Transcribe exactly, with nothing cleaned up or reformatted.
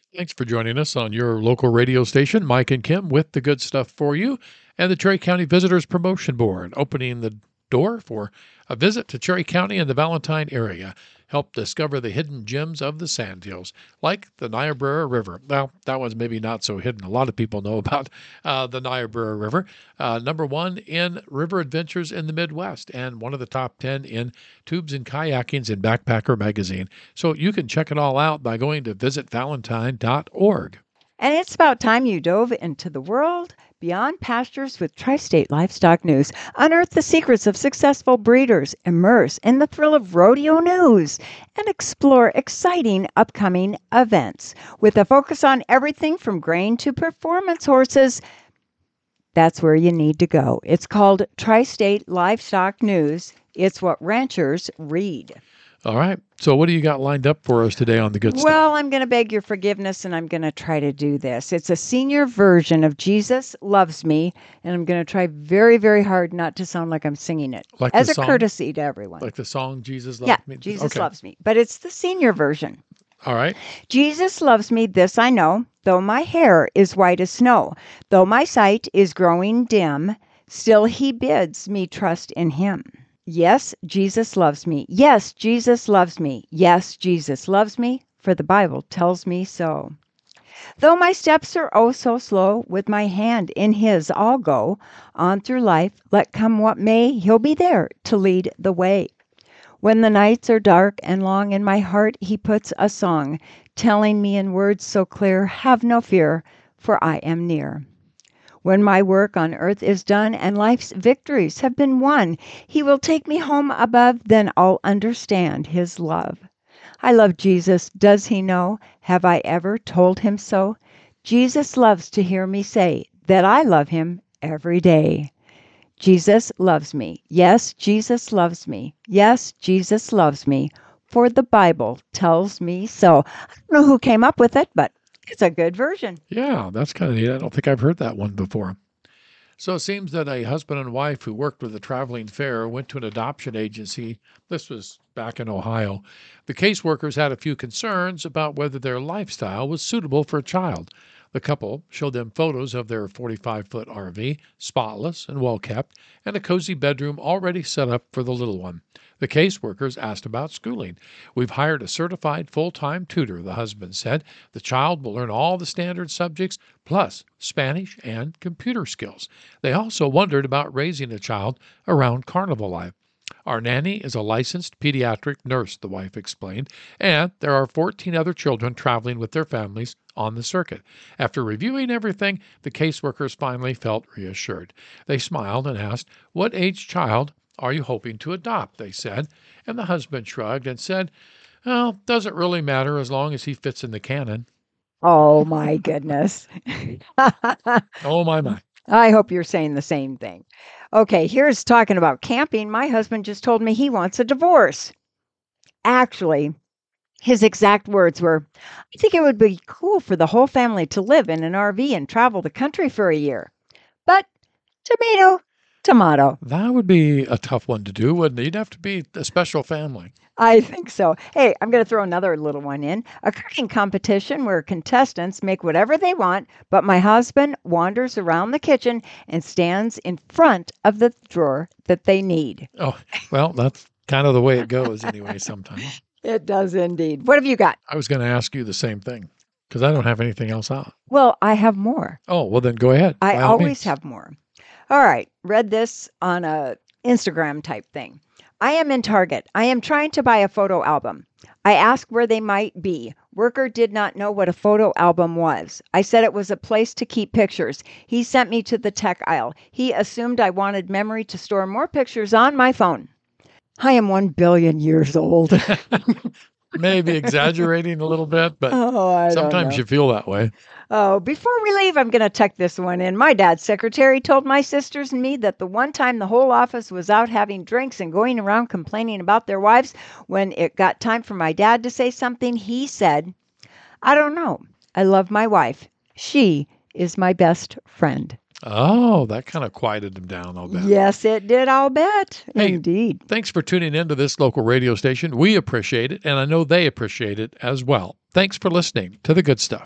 Thanks for joining us on your local radio station. Mike and Kim with the good stuff for you and the Cherry County Visitors Promotion Board, opening the door for a visit to Cherry County and the Valentine area. Help discover the hidden gems of the Sandhills, like the Niobrara River. Well, that one's maybe not so hidden. A lot of people know about uh, the Niobrara River. Uh, number one in river adventures in the Midwest, and one of the top ten in tubes and kayakings in Backpacker Magazine. So you can check it all out by going to visit valentine dot org. And it's about time you dove into the world beyond pastures with Tri-State Livestock News. Unearth the secrets of successful breeders, immerse in the thrill of rodeo news, and explore exciting upcoming events. With a focus on everything from grain to performance horses, that's where you need to go. It's called Tri-State Livestock News. It's what ranchers read. All right. So what do you got lined up for us today on the good stuff? Well, I'm going to beg your forgiveness, and I'm going to try to do this. It's a senior version of Jesus Loves Me, and I'm going to try very, very hard not to sound like I'm singing it, Like as the a song? courtesy to everyone. Like the song Jesus Loves yeah, Me? Jesus Okay. Loves Me, but it's the senior version. All right. Jesus loves me, this I know, though my hair is white as snow, though my sight is growing dim, still he bids me trust in him. Yes, Jesus loves me. Yes, Jesus loves me. Yes, Jesus loves me, for the Bible tells me so. Though my steps are oh so slow, with my hand in his I'll go on through life, let come what may, he'll be there to lead the way. When the nights are dark and long in my heart, he puts a song, telling me in words so clear, have no fear, for I am near. When my work on earth is done and life's victories have been won, he will take me home above, then I'll understand his love. I love Jesus, does he know? Have I ever told him so? Jesus loves to hear me say that I love him every day. Jesus loves me. Yes, Jesus loves me. Yes, Jesus loves me, for the Bible tells me so. I don't know who came up with it, but it's a good version. Yeah, that's kind of neat. I don't think I've heard that one before. So it seems that a husband and wife who worked with a traveling fair went to an adoption agency. This was back in Ohio. The caseworkers had a few concerns about whether their lifestyle was suitable for a child. The couple showed them photos of their forty-five-foot R V, spotless and well-kept, and a cozy bedroom already set up for the little one. The caseworkers asked about schooling. We've hired a certified full-time tutor, the husband said. The child will learn all the standard subjects, plus Spanish and computer skills. They also wondered about raising a child around carnival life. Our nanny is a licensed pediatric nurse, the wife explained, and there are fourteen other children traveling with their families on the circuit. After reviewing everything, the caseworkers finally felt reassured. They smiled and asked, "What age child are you hoping to adopt?" they said, and the husband shrugged and said, "Well, doesn't really matter as long as he fits in the canon." Oh, my goodness. Oh, my, my. I hope you're saying the same thing. Okay, here's talking about camping. My husband just told me he wants a divorce. Actually, his exact words were, I think it would be cool for the whole family to live in an R V and travel the country for a year. But tomato, tomato. That would be a tough one to do, wouldn't it? You'd have to be a special family. I think so. Hey, I'm going to throw another little one in. A cooking competition where contestants make whatever they want, but my husband wanders around the kitchen and stands in front of the drawer that they need. Oh, well, that's kind of the way it goes anyway sometimes. It does indeed. What have you got? I was going to ask you the same thing because I don't have anything else out. Well, I have more. Oh, well, then go ahead. I by all always means. have more. All right. Read this on a Instagram type thing. I am in Target. I am trying to buy a photo album. I asked where they might be. Worker did not know what a photo album was. I said it was a place to keep pictures. He sent me to the tech aisle. He assumed I wanted memory to store more pictures on my phone. I am one billion years old. Maybe exaggerating a little bit, but Oh, I don't sometimes know. you feel that way. Oh, before we leave, I'm going to tuck this one in. My dad's secretary told my sisters and me that the one time the whole office was out having drinks and going around complaining about their wives, when it got time for my dad to say something, he said, I don't know. I love my wife. She is my best friend. Oh, that kind of quieted him down, I'll bet. Yes, it did. I'll bet. Hey, Indeed. Thanks for tuning in to this local radio station. We appreciate it, and I know they appreciate it as well. Thanks for listening to The Good Stuff.